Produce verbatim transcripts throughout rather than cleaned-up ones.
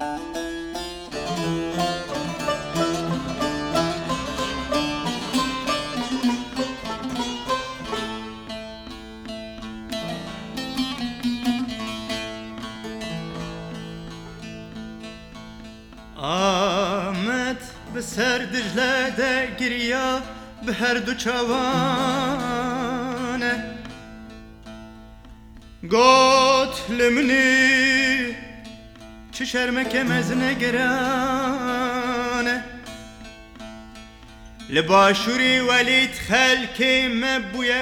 آمد به سر دجله ده گریا به هر دو چوانه گوت لمنی چه شرمک مزنه گرانه لباشوری ولید خلکی مبوی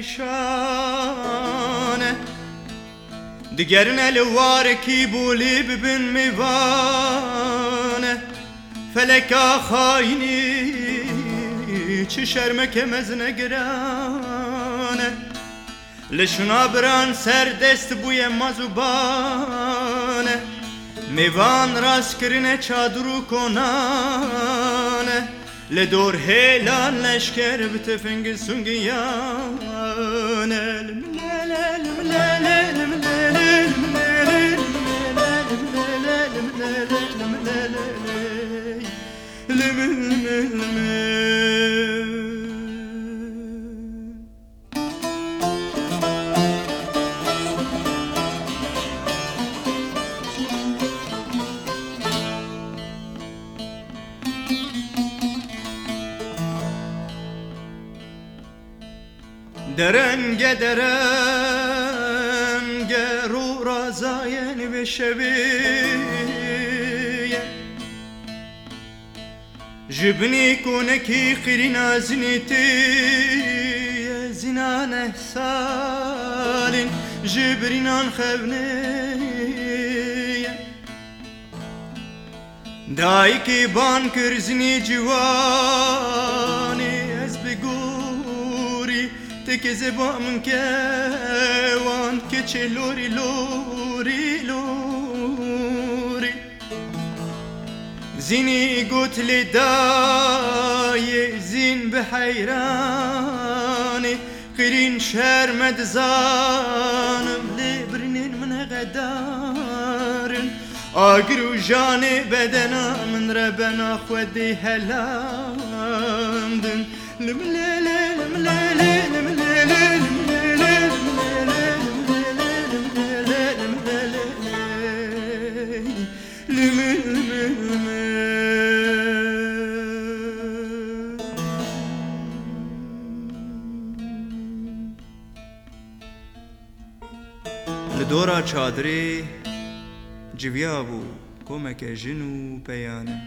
پریشانه دیگرنه لوارکی بولی ببین میوانه فلکا خاینی چه شرمک مزنه گرانه لشنا بران سر دست بوی مزوبانه میوان راست کرنه چادرو کنانه لدور هیلان لشکر بتفنگ سنگیانه درنگ درنگ رو رازاین بشویه جبنی کنکی خیرین ازنیتی زنان سالین جبرینان خبنیه دایی که بان کرزنی جوانی از بگوری تک زبام که وان که چه لوری لوری لوری زینی گوتلی دای زین به حیرانی قرین شرمد زانم لبرنین من غدارن آگرو جانی بدنا من ربنا خودی هلاندن لملالا لملالا لملالا لدورا چادری جویا بو کمک جنو پیانه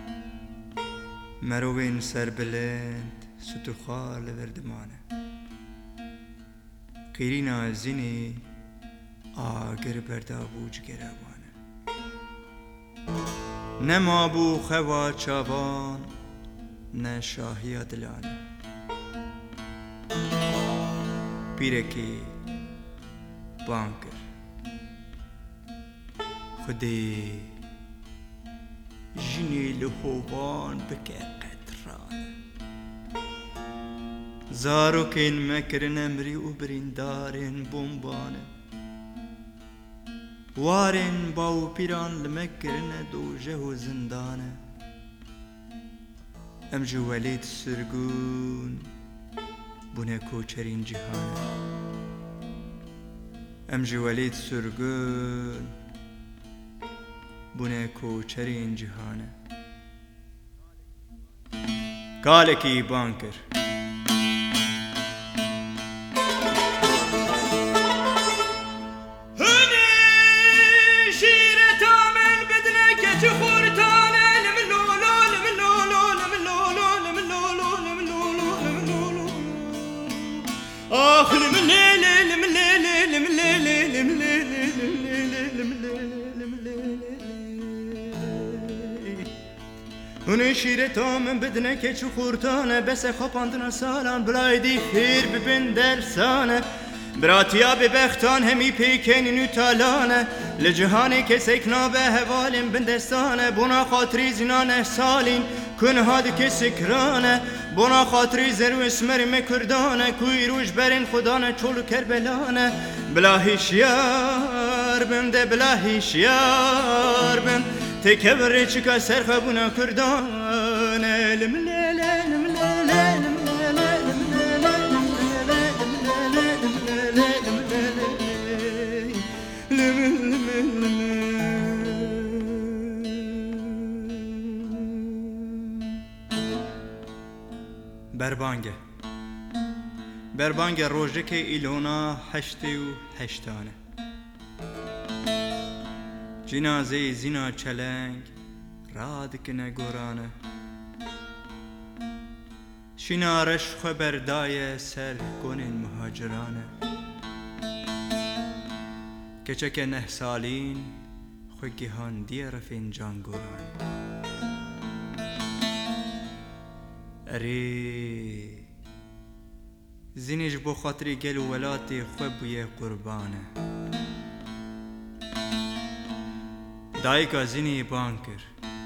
مروین سر بلند ستوخار لوردمانه قیرینا زینی آگر بردابو جگرابانه نما بو خوا چاوان نه شاهی دلانه پیرکی بانکر خودی جنی لحوبان بکه قدرانه زارو کن مکرن امری و بریندارن بومبانه وارن باو پیران لمکرن دوجه و زندانه امجو ولید سرگون بونه کوچرین جهانه امجو ولید سرگون بونه کوچرین جهانه کالکی بانکر اون شیر تام بدنه که چو خورتانه بس خواباندن سالان بلایدی خیر ببین درسانه براتیا ببختان همی پیکنی نو تالانه لجهانی که سکنا به حوالین بندستانه بنا خاطری زنان سالین کن هاد که سکرانه بنا خاطری زرو اسمر مکردانه کوی روش برین خدانه چولو کربلانه بلا هیشیار بم ده بلا هیشیار بم تكبر چکا سرخبونا کردان لملالا لملالا لملالا بربانگه بربانگه روژه که ایلونا هشتی و هشتانه جنازه زینا چلنگ رادکنه گورانه شنارش خبردای سر کنین مهاجرانه کچک نه سالین خوگی هان دیر فنجان گورانه اری زینش بو خاطری گل ولاتی خوبوی قربانه دایکا زینی بانکر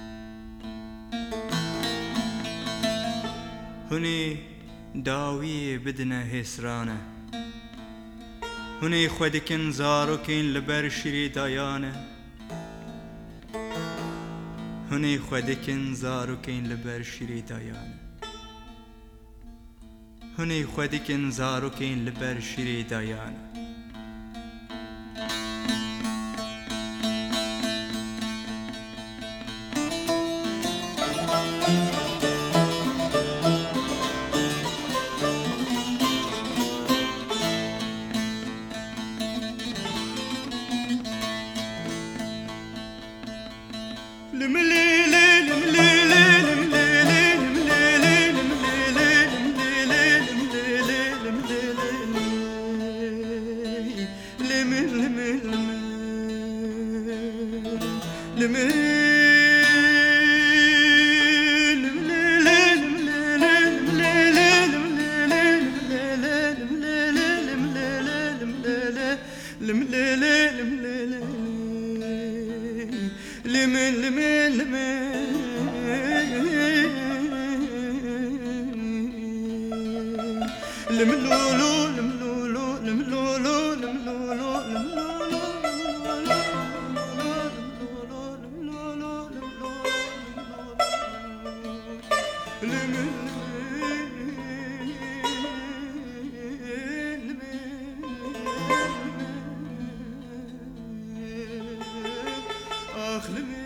هنی داوی بدنه حسرانه هنی خودکن زاروکین لبر شری دایانه هنی خودکن زاروکین لبر شری دایانه هنی خودکن زاروکین لبر شری دایانه أخلي